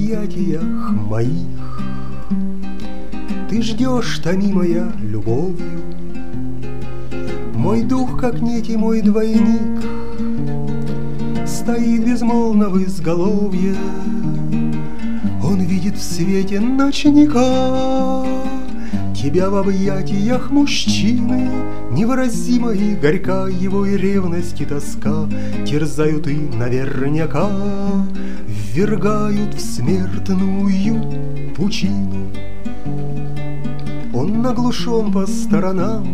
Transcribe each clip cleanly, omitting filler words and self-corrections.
объятиях моих. Ты ждешь, томимая любовью, мой дух, как нить, и мой двойник стоит безмолвно в изголовье. Он видит в свете ночника тебя в объятиях мужчины. Невыразимо и горька его и ревность, и тоска терзают и наверняка ввергают в смертную пучину. Он наглушен по сторонам,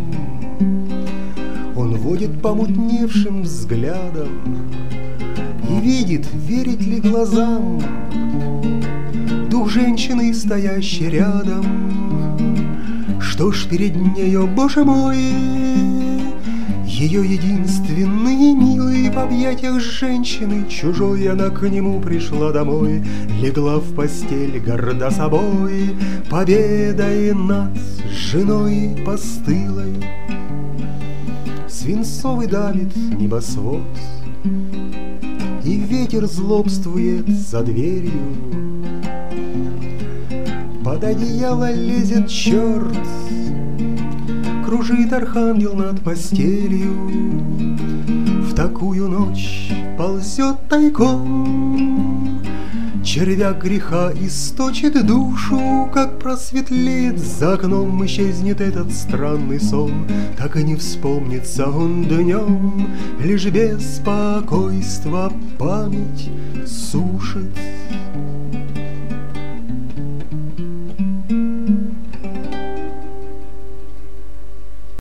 он водит помутневшим взглядом и видит, верить ли глазам, дух женщины, стоящей рядом. Что ж перед нею, Боже мой, ее единственный и милый, в объятиях женщины чужой она к нему пришла домой, легла в постель горда собой, победой над женой постылой. Свинцовый давит небосвод, и ветер злобствует за дверью. Под одеяло лезет черт, кружит архангел над постелью. В такую ночь ползет тайком, червяк греха источит душу. Как просветлеет за окном, исчезнет этот странный сон, так и не вспомнится он днем, лишь беспокойство память сушит.